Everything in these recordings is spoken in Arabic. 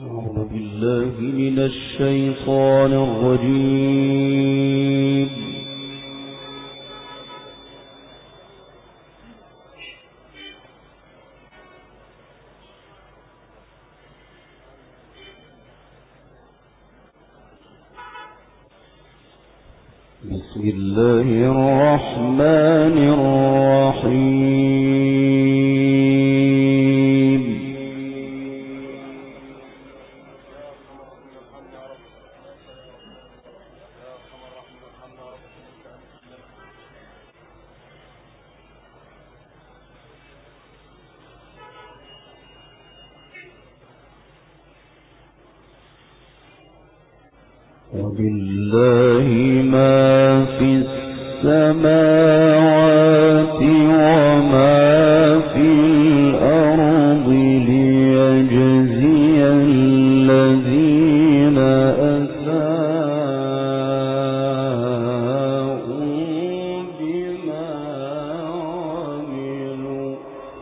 أعوذ بالله من الشيطان الرجيم. بسم الله الرحمن الرحيم. وبالله ما في السماوات وما في الأرض ليجزي الذين أساءوا بما عملوا.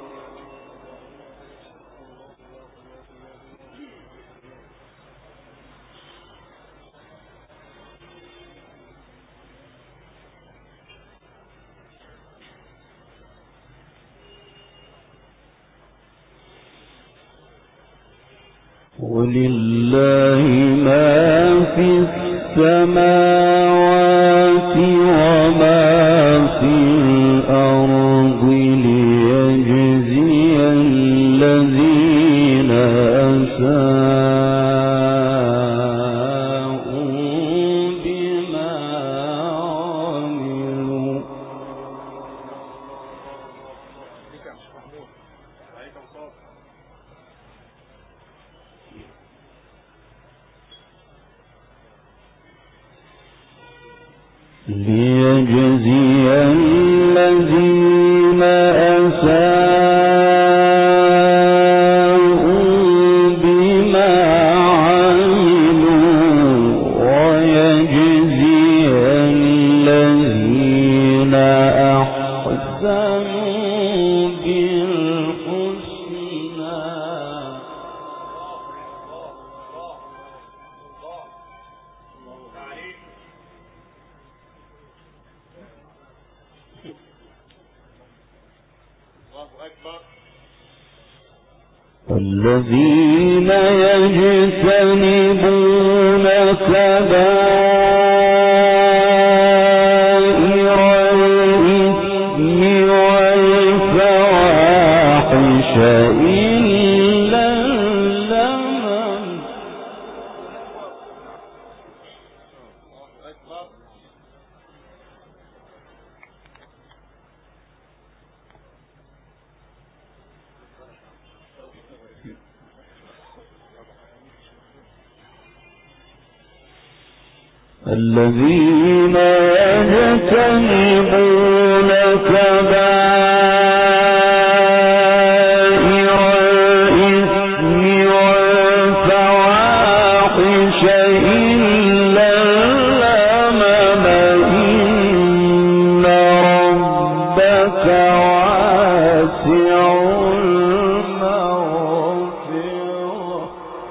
ولله ما في السماوات وما في الأرض ليجزي الذين أساءوا بما عملوا. ليجزي الذين أساءوا بما عملوا ويجزي الذين أحسنوا بالحسنى. الذين يجتنبون كبائر الإثم والفواحش إلا اللمم. الذين يجتنبون كبائر الإثم والفواحش إلا اللمم إن ربك واسع المغفرة.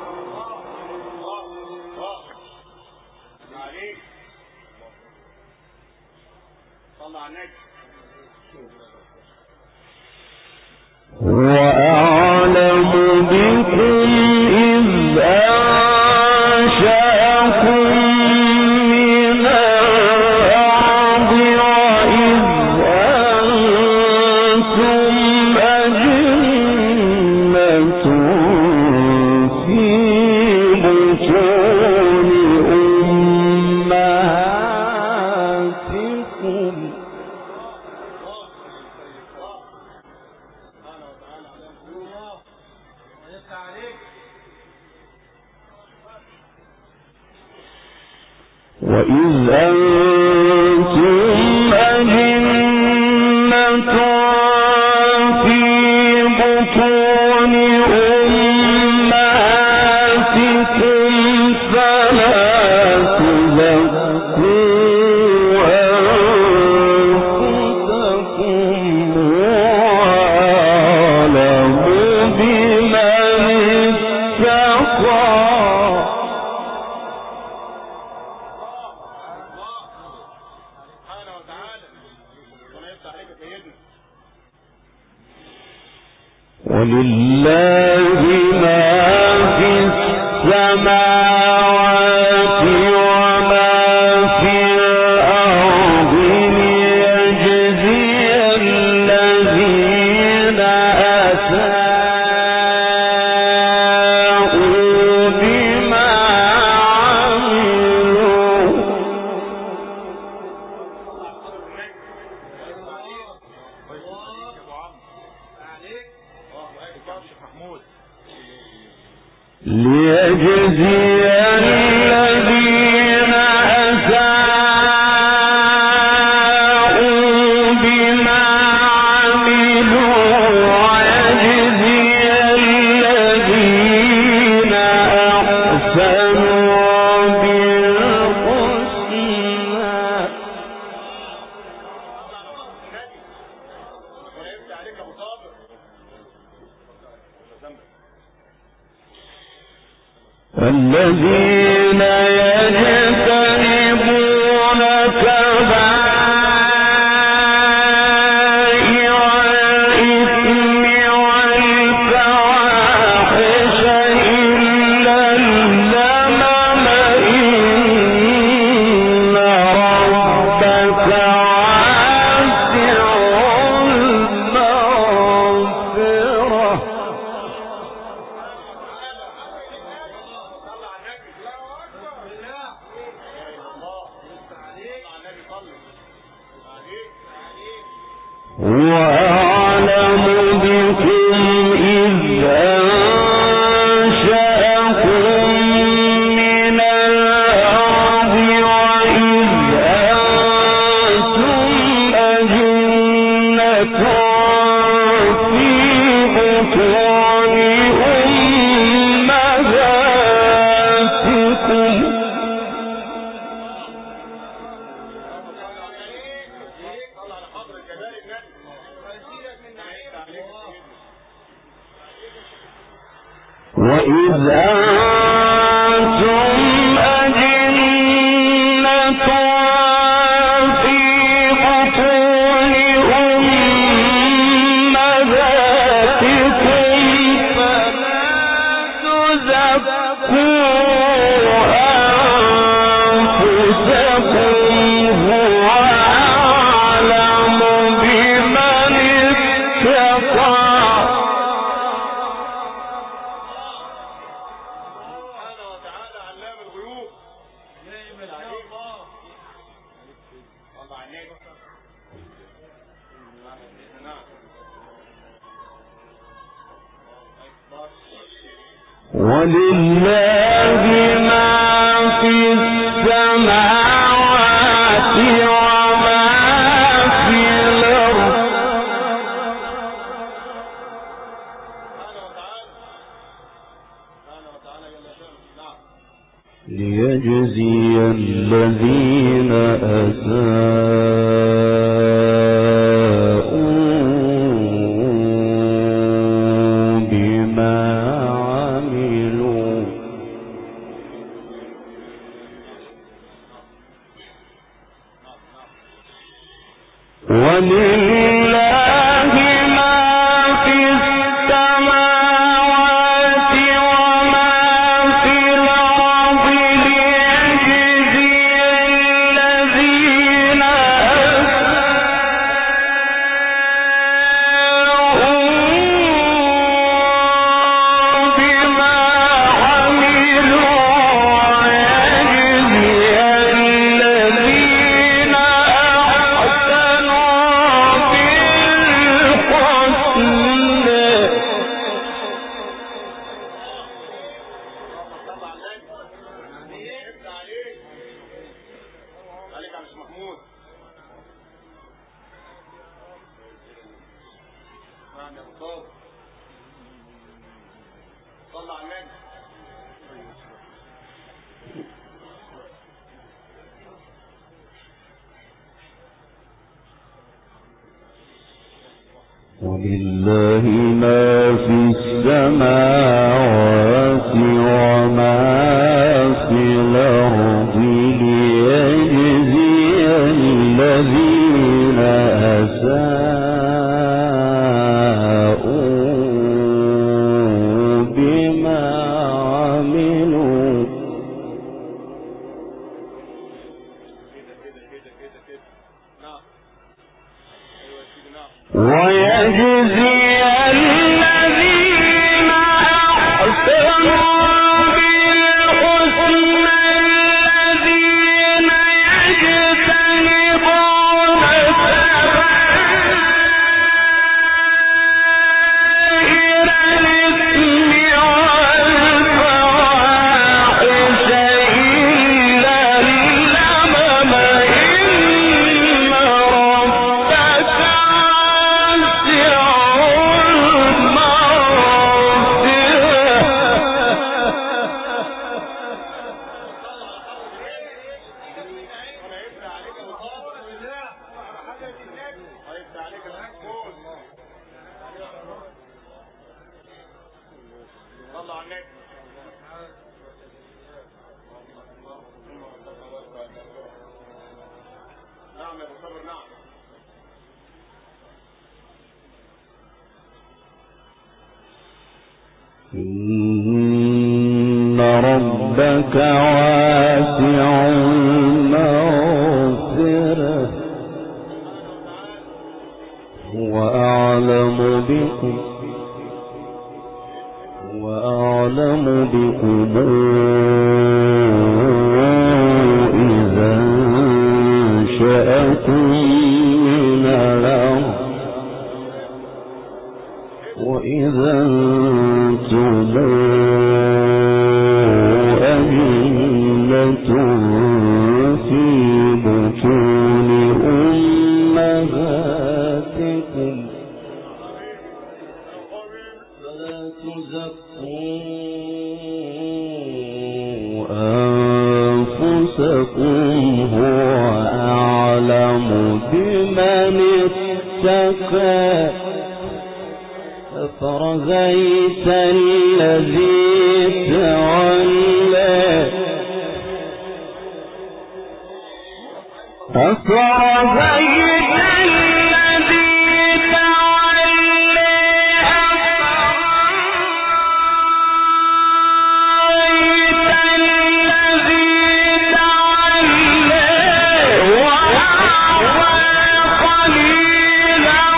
وأعلم بكم إذ أنشأكم من الأرض وإذ أنتم أجنة في بطون أمهاتكم. وإذ أنتم أجنة في بطون أمهاتكم فلا تزكوا أنفسكم هو أعلم بمن ولله ما في السماوات وما في الأرض ليجزي الذين أساءوا بما عملوا. ليجزي الذين أساءوا بما عملوا ويجزي الذين أحسنوا بالحسنى. الذين يجتنبون كبائر الإثم والفواحش إلا اللمم إن ربك واسع المغفرة. وأعلم بكم إذ أنشأكم من الأرض وإذ أنتم أجنة في بطون أمهاتكم. وإذ أنتم أجنة في بطون أمهاتكم فلا تزكوا أنفسكم هو أعلم بمن اتقى. ولله ما في السماوات وما في الأرض ليجزي الذين أساءوا بما عملوا ولله ما في السماوات وما في الأرض ليجزي الذين أساءوا بما عملوا ويجزي الذين أحسنوا ولله ما في السماوات بما عملوا ويجزي الذين أحسنوا بالحسنى الذين يجتنبون كبائر الإثم والفواحش إلا اللمم إن ربك إن ربك واسع المغفرة هو أعلم بكم إذا انشأكم من الأرض وإذا أنتم أجنة في بطون أمهاتكم فلا تزكوا أنفسكم هو أعلم بمن اتقى أفرأيت الذي تولى أفرأيت الذي تولى أفرأيت الذي تولى وأعطى قليلا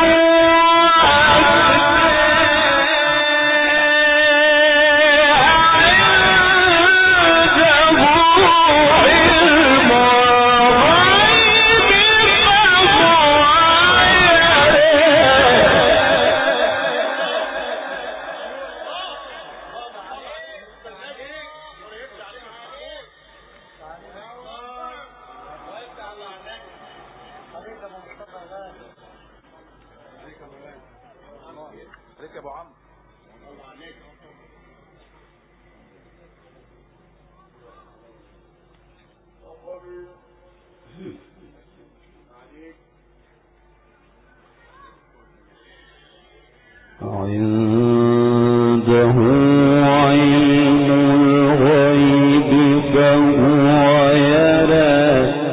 عنده عين الغيب فهو يرى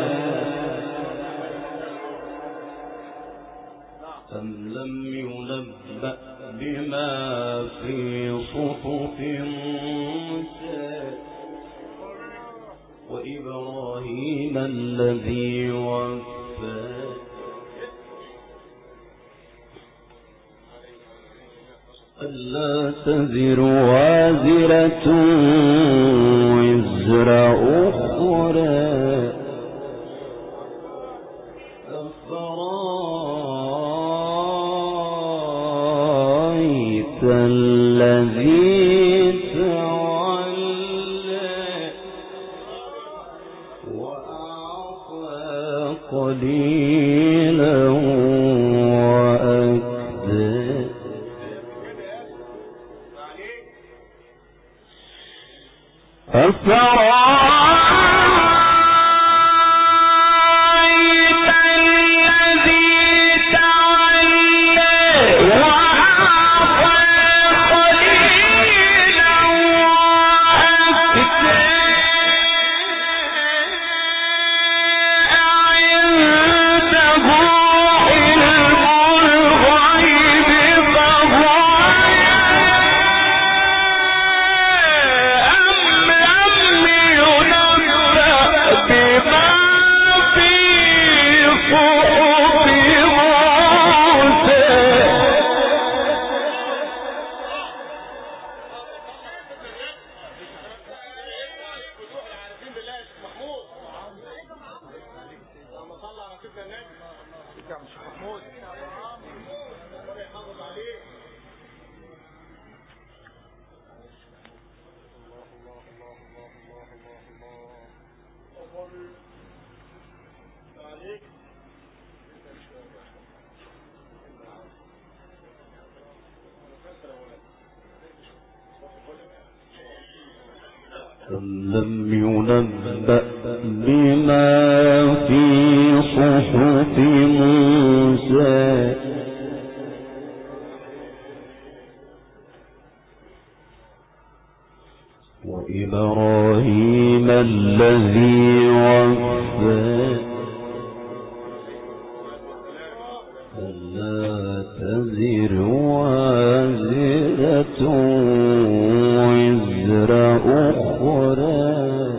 أم لم ينبأ بما في صحف موسى وإبراهيم الذي وفى ألا تزر وازرة وزر أخرى أفرأيت الذي تولى وأعطى قليلا وأكدى لم ينبأ بما في صحف موسى وإبراهيم الذي وفى ألا تزر وازرة وزر أخرى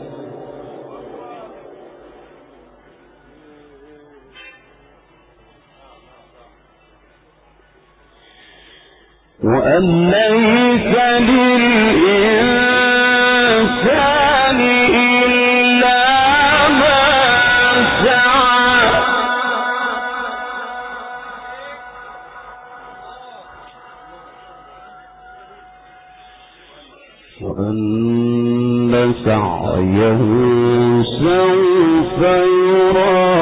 وأن ليس للإنسان إلا ما سعى وأن سعيه سوف يرى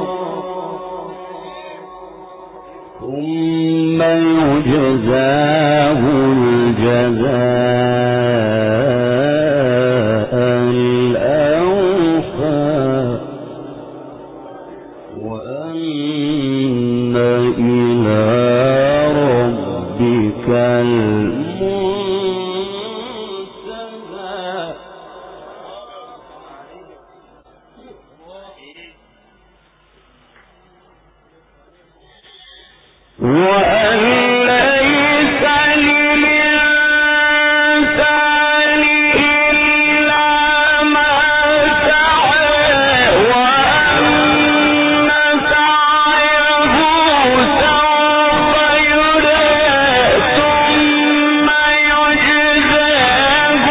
ثم يجزاه الجزاء الأوفى وأن إلى ربك المنتهى وأن ليس للإنسان إلا ما سعى وأن سعيه سوف يرى ثم يجزاه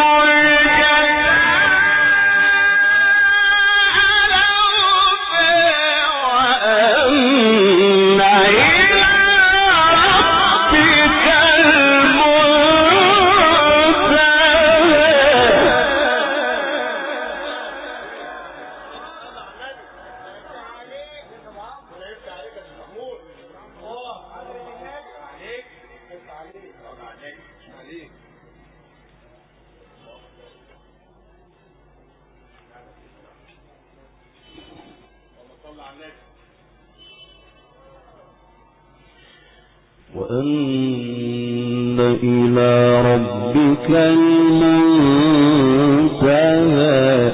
وأن إلى ربك المنتهى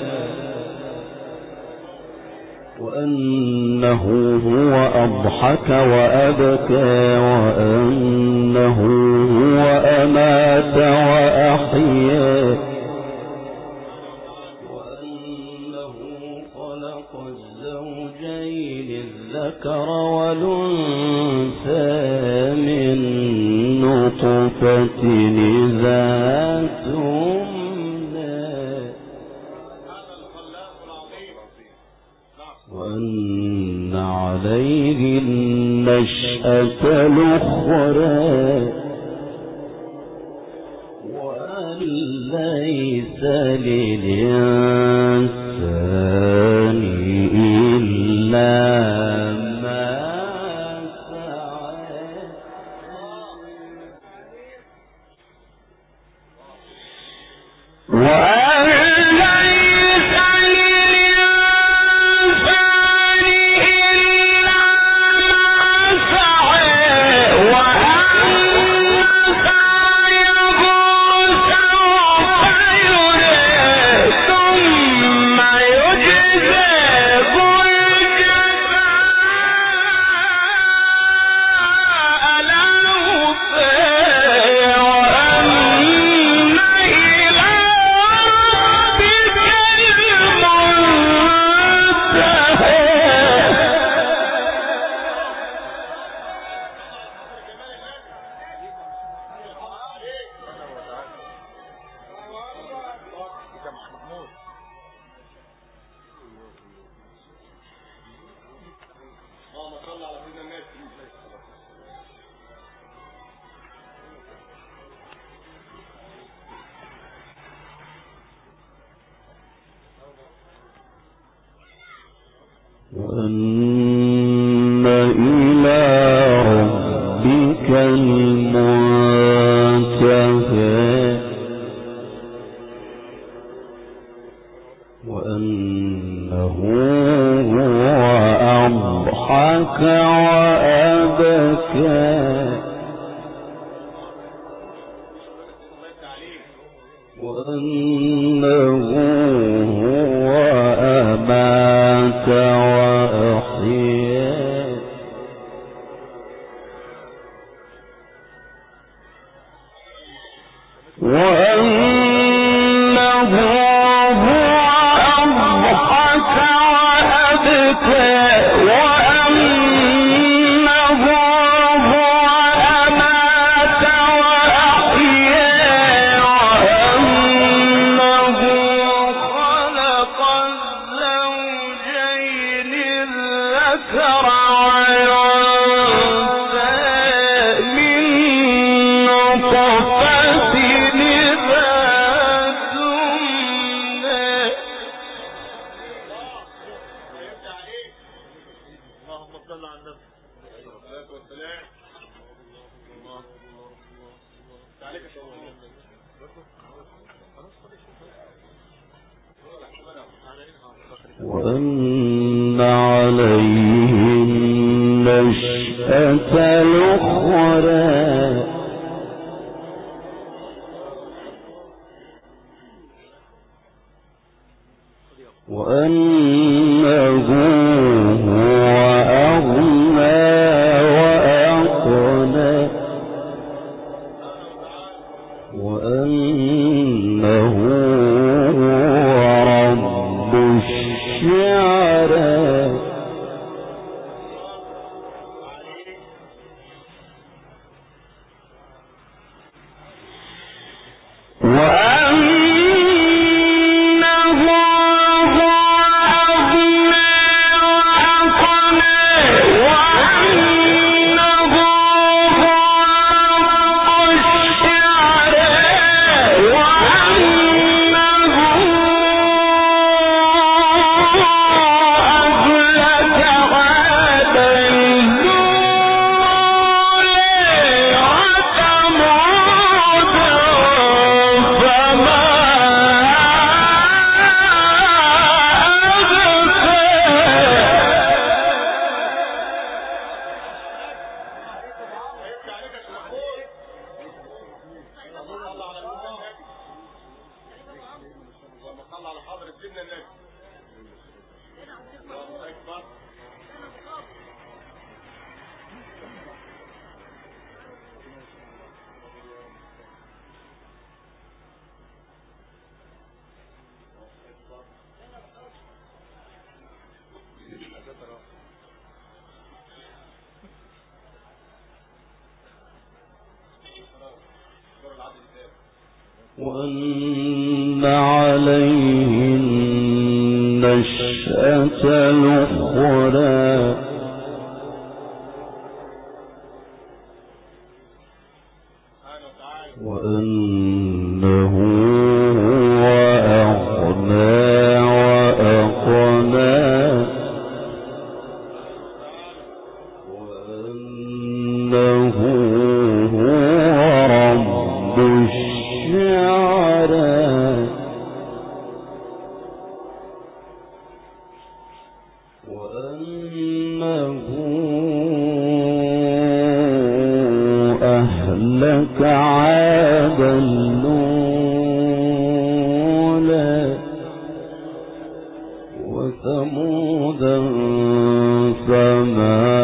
وأنه هو أضحك وأبكى وأنه هو أمات وأحيا وأنه خلق الزوجين الذكر والأنثى من نطفة إذا تمنى وأن عليه النشأة الأخرى وأن ليس للإنسان إلا ما سعى وأن ليس للإنسان إلا ما سعى وأن سعيه سوف يرى ثم يجزاه الجزاء الأوفى وأن إلى وأنه هو أضحك وأبكى وأنه هو أمات وأحيا وأنه هو أضحك وأبكى وأنه هو أمات وأحيا وأنه خلق الزوجين الذكر والأنثى من نطفة إذا تمنى اللهم صل على النبي عليه الصلاة والسلام. تعالك وأن عليه النشأة الأخرى وأنه هو أغنى وأقنى وأنه هو رب الشعرى وأن عليه النشأة الأخرى وأنه هو أغنى وأقنى وأنه هو رب الشعرى وأنه أهلك عادا الأولى وثمودا فما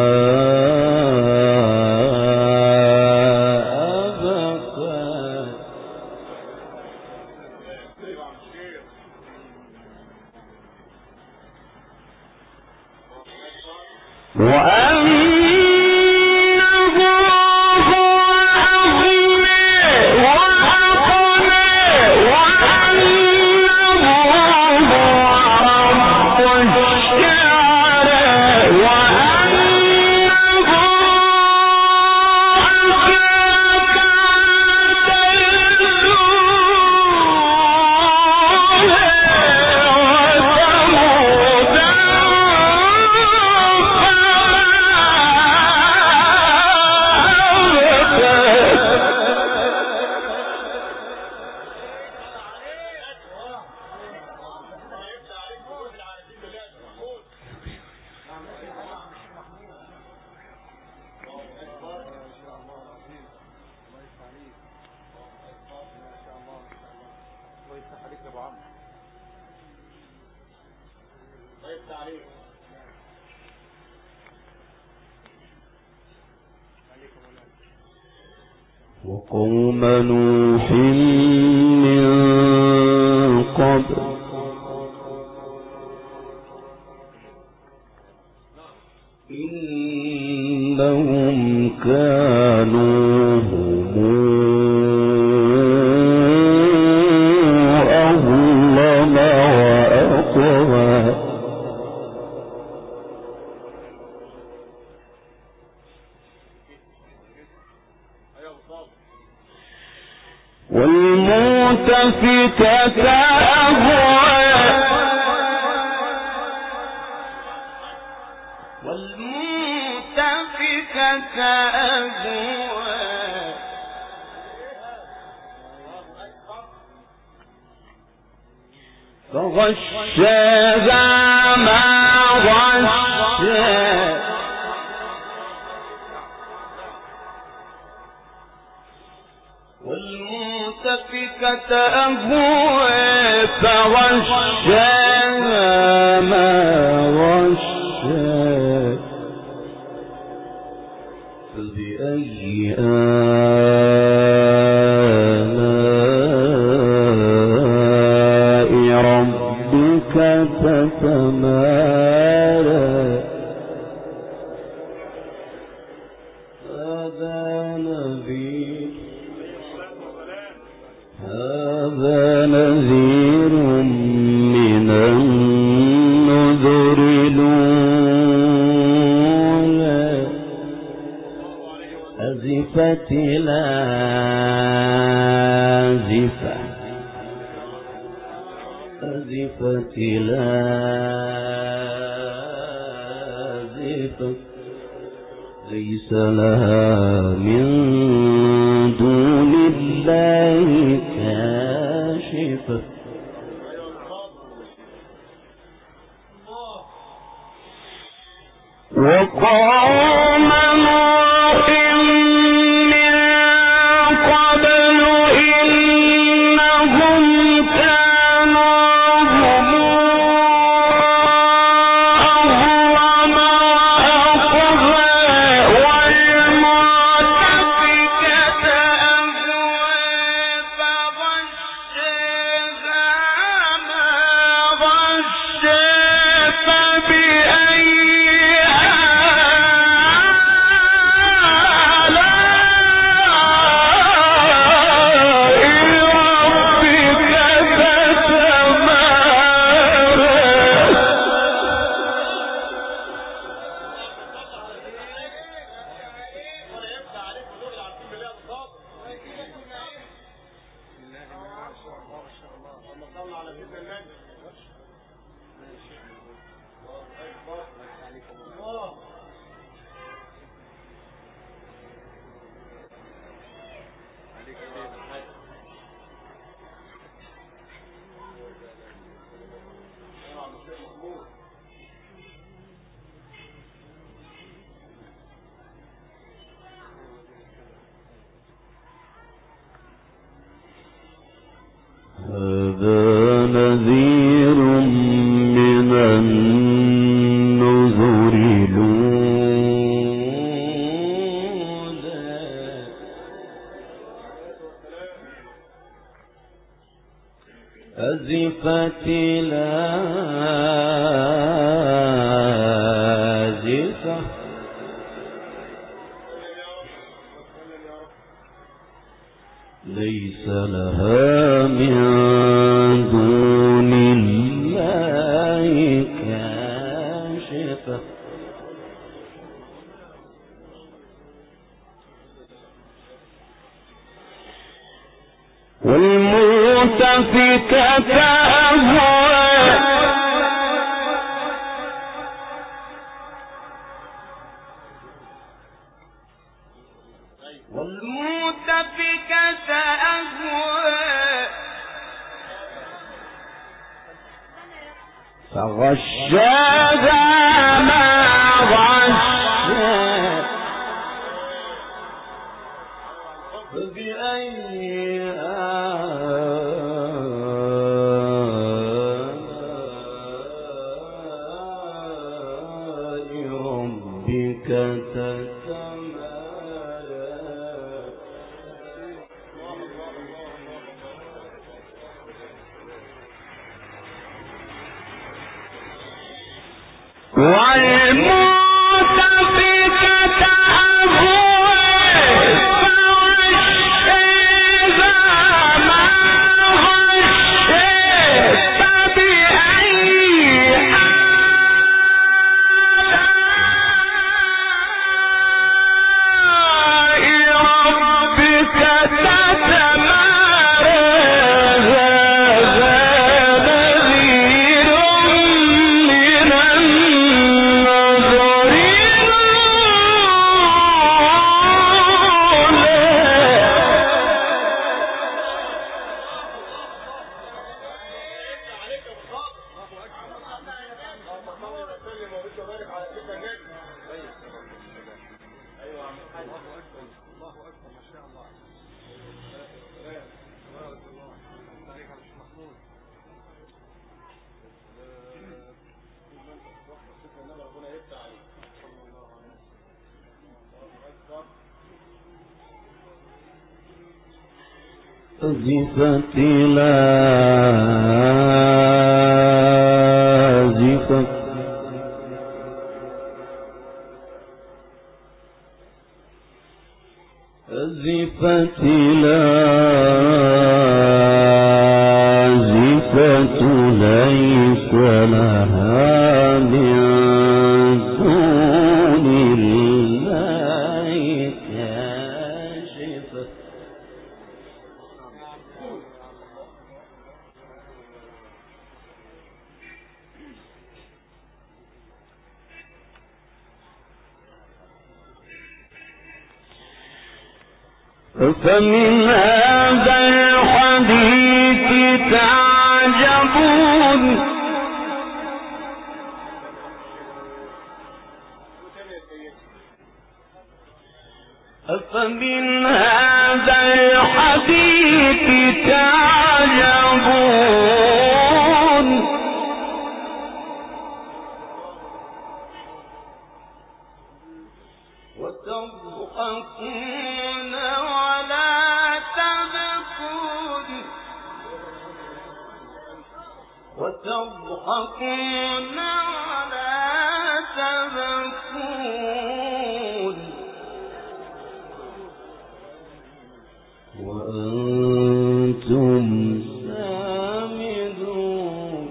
طيب تعليق وقوم نوح من قبل إنهم كانوا هم أظلم وأطغى والمؤتفكة أهوى والمؤتفكة أهوى فغشاها ما غشى والمؤتفكة أهوى فغشاها ما غشى فبأي آلاء ربك تتمارى هذا نذير من النذر الأولى أزفت الآزفة أزفت الآزفة ليس لها من دون الله كاشفة وقوم نوح من قبل إنهم كانوا هم أظلم وأطغى والمؤتفكة أهوى فغشاها ما غشى فبأي هذا نذير من النذر الأولى أزفت الآزفة ليس لها من دون الله كاشفة والمؤتفكة أهوى والمؤتفكة أهوى فغشاها ما غشى فبأي والمؤتفكة أزفت لازفة أزفت لازفة ليس لها من دون الله كاشفة فمن هذا الحديث تعجبون فمن هذا الحديث تعجبون وتضحكون ولا تبكون وتضحكون ولا تبكون وأنتم سامدون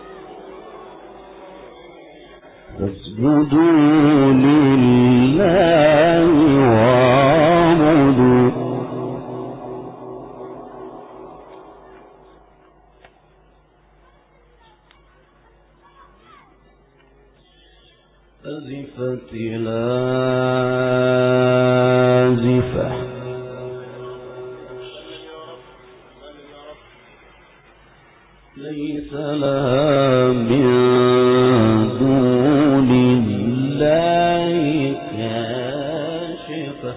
فاسجدوا لله واعبدوا أزفت لازفة ليس لها من دون الله كاشفة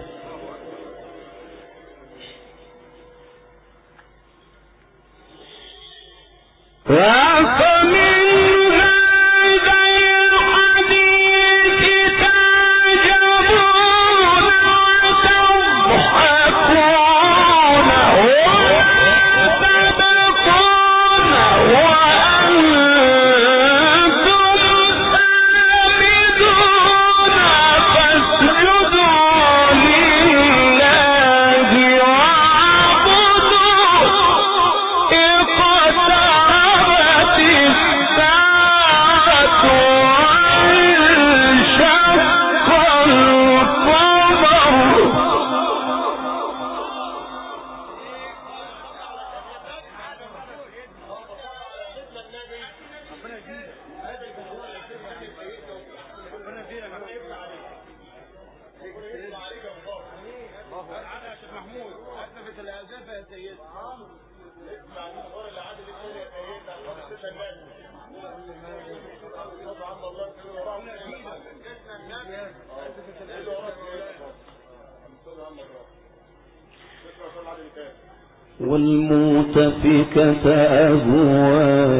والمؤتفكة أهوى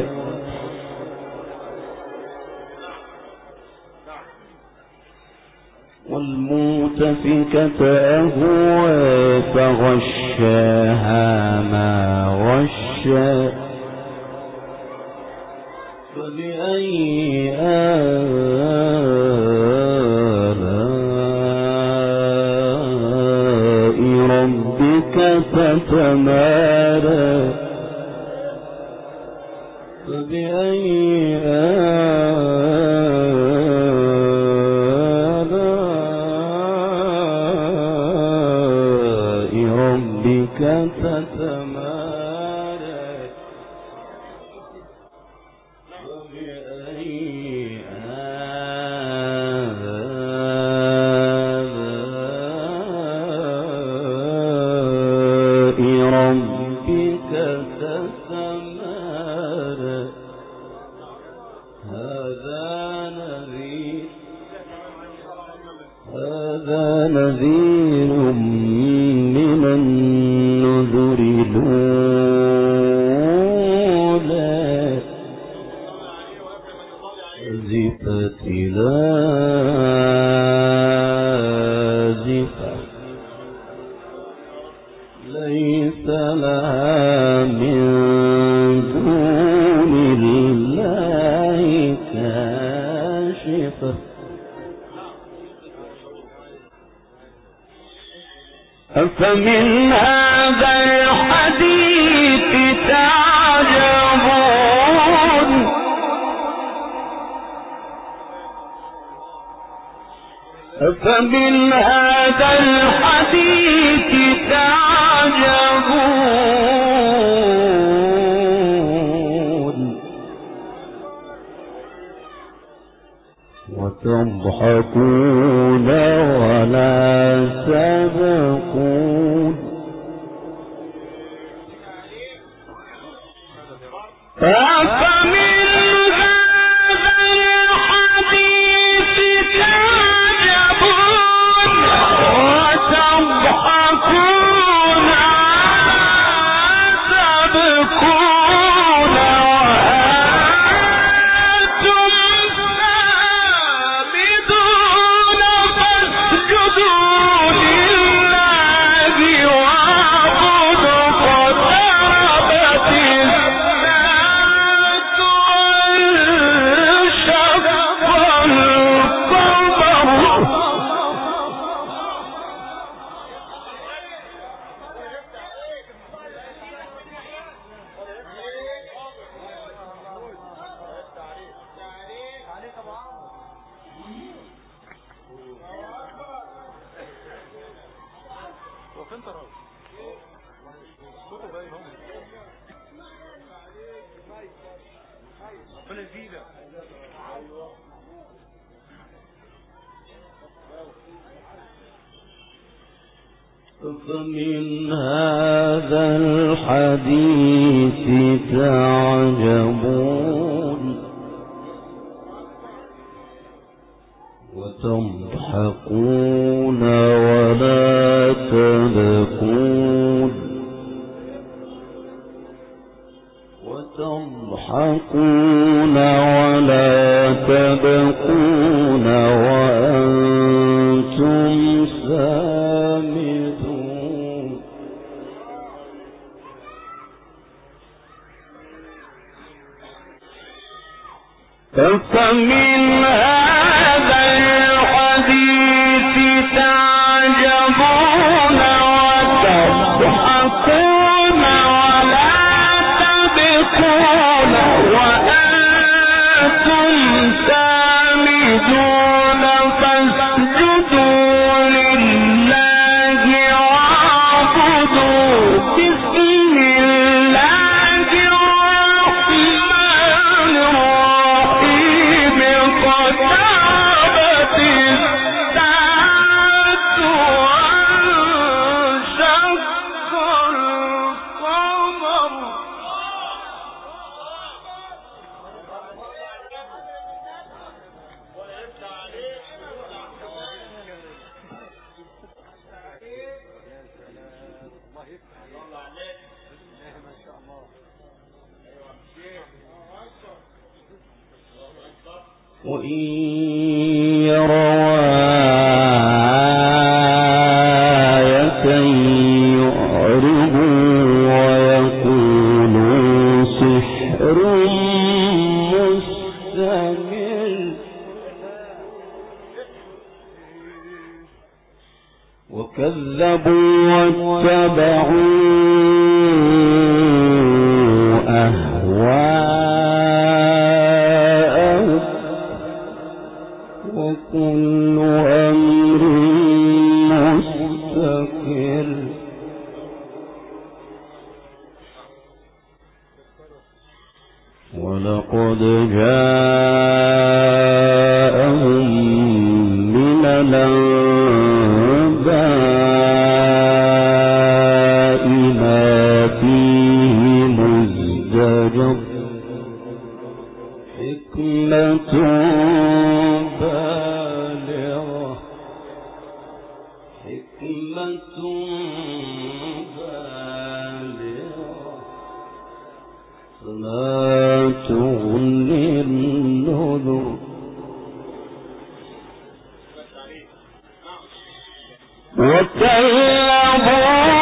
والمؤتفكة أهوى فغشاها ما غشا فبأي آلاء فبأي آلاء ربك تتمارى فبأي آلاء ربك تتمارى هذا نذير من النذر الأولى زفت لازفة ليس لها من دون الله كاشفة أفمن هذا الحديث تعجبون أفمن هذا الحديث تعجبون وتضحكون ولا تبكون أفمن هذا الحديث تعجبون وتضحكون وتبكون وأنتم سامدون فاسجدوا لله واعبدوا قتابة الساعة وانشق القمر فمن هذا الحديث تعجبون وتضحكون ولا تبكون وتضحكون ولا تبكون وأنتم سامدون فمن هذا الحديث تعجبون وتضحكون ولا تبكون وأنتم سامدون فاسجدوا لله واعبدوا بسم الله الرحمن الرحيم قتابة الساعة وانشق القمر وإن يروا آية يعرضوا ويقولوا سحر مستمر وكذبوا واتبعوا أهواءهم. لقد جاءهم من الأنباء ما فيه مزدجر حكمة بالغة فما تغني النذر وكذبوا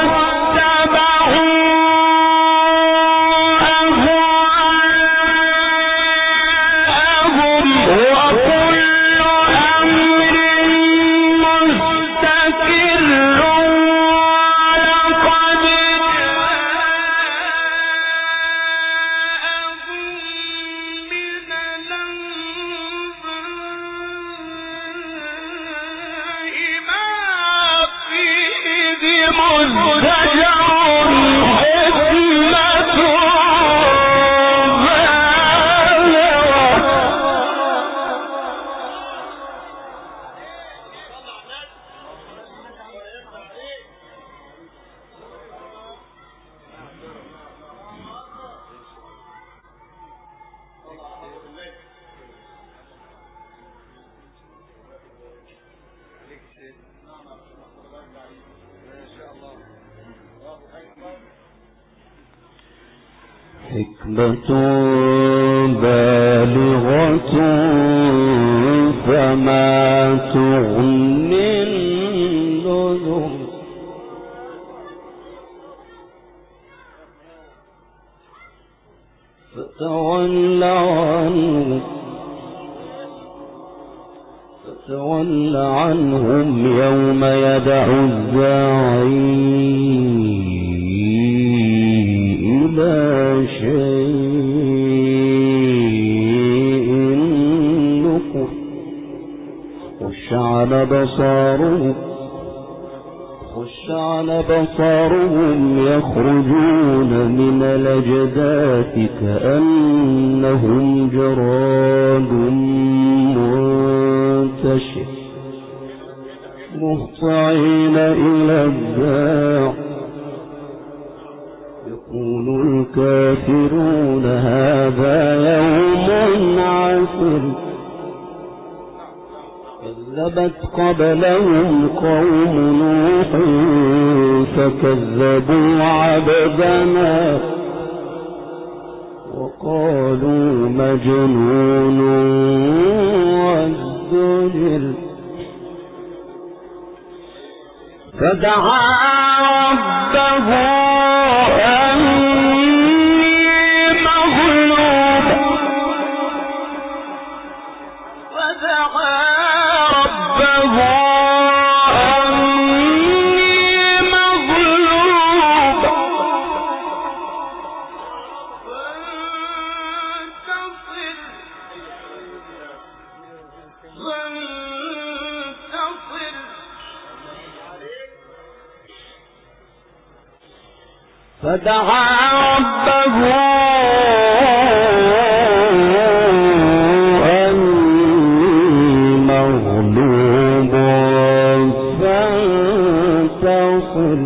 حكمة بالغة فما تغني النذر فتول عنهم يوم يدعو الداعي إلى شيء نكر خش على بصارهم يخرجون من الأجداث كأنهم جراد منتشر مهطعين إلى الداع يقول الكافرون هذا يوم عسر كذبت قبلهم قوم نوح فكذبوا عبدنا وقالوا مجنون وازدجر فدعا ربه فدعا ربه أني مغلوب فانتصر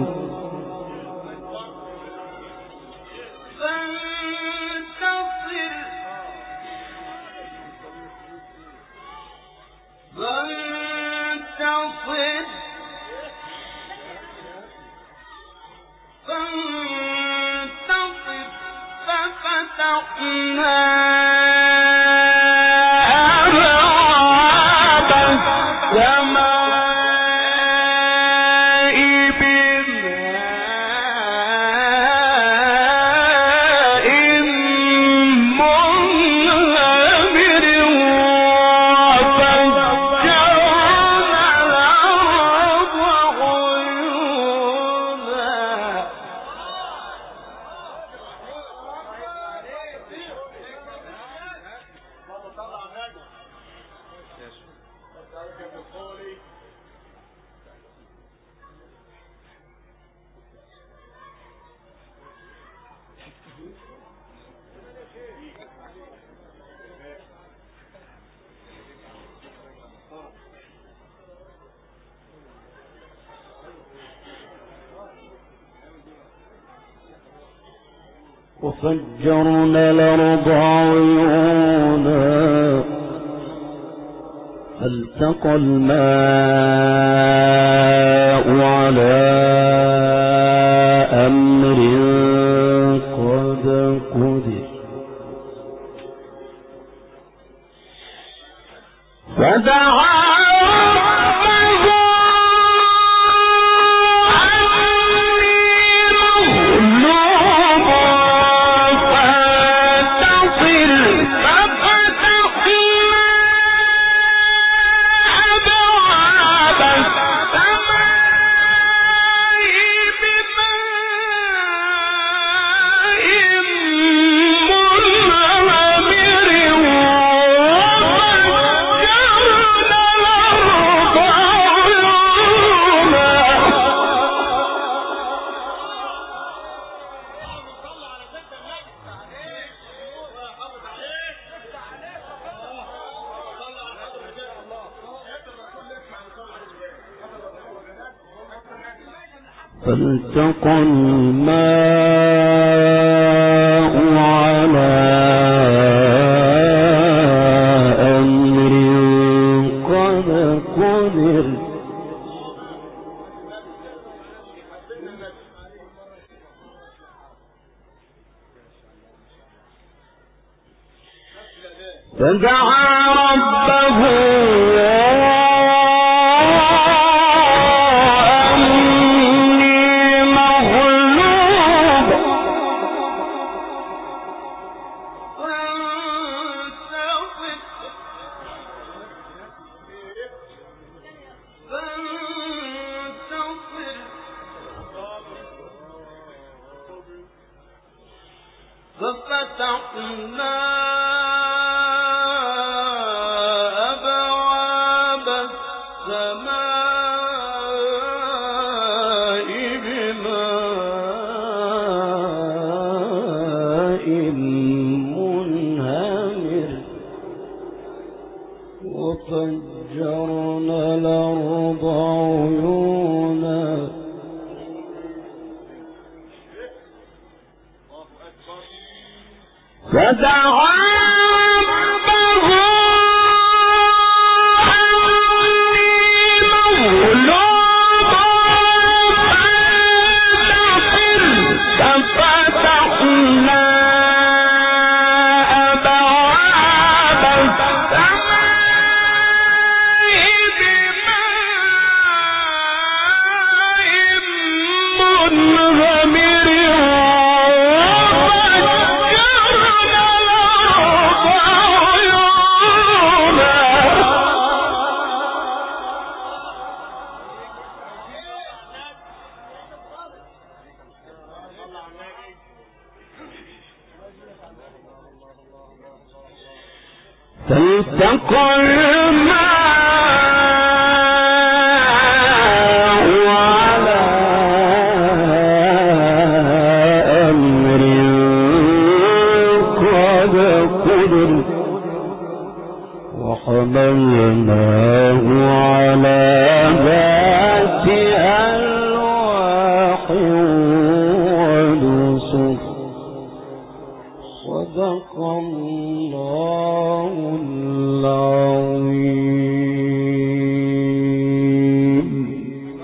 وفجرنا الأرض عيونا فالتقى الماء على أمر قد قدر فدعا فالتقى الماء على أمر قد قدر فدعا ربه ففتحنا أبواب السماء بماء منهمر وفجرنا الأرض عيونا فدعا ربه أني مغلوب فانتصر ففتحنا أبواب السماء بماء منهمر فالتقى الماء على أمر قد قدر وحملناه على ذات